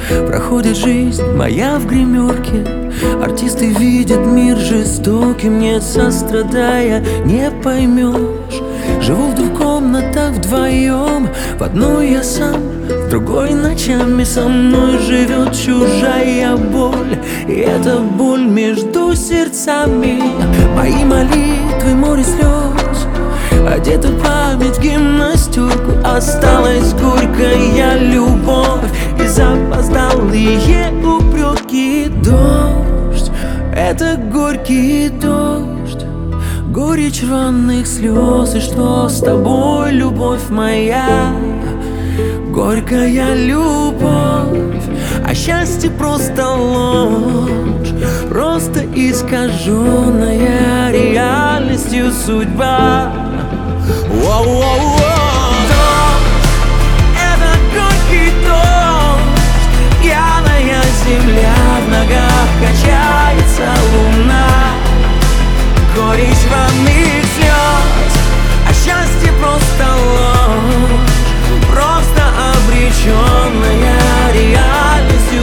Проходит жизнь моя в гримерке. Артисты видят мир жестоким, нет сострадая, не поймешь. Живу в двух комнатах вдвоем, в одной я сам, в другой ночами со мной живет чужая боль. И эта боль между сердцами, мои молитвы, море слез, одета память в гимнастерку. Осталась горькая любовь и запоздалые упреки. Дождь, это горький дождь, горечь рваных слез. И что с тобой, любовь моя? Горькая любовь, а счастье просто ложь, просто искаженная реальностью судьба. Воу-воу-воу. Это горький дождь, пьяная земля, в ногах качается луна. Горечь рваных слез, а счастье просто ложь, просто обреченная реальностью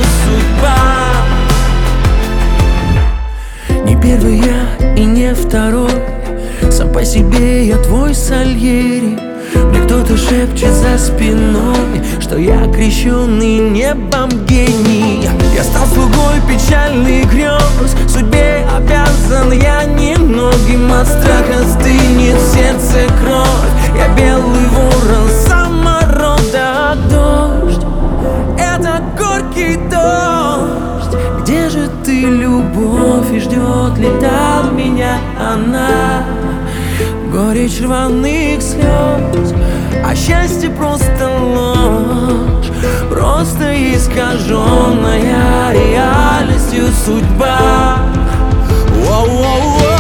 судьба. Не первый я и не второй, сам по себе я твой Сальери. Мне кто-то шепчет за спиной, что я крещенный небом гений. Я стал слугой печальных грез, судьбе обязан я немногим. От страха стынет в сердце кровь, я белый ворон саморода. Дождь, это горький дождь, где же ты, любовь, и ждет ли там меня она? Горечь рваных слез, а счастье просто ложь, просто искаженная реальностью судьба. Воу-воу-воу.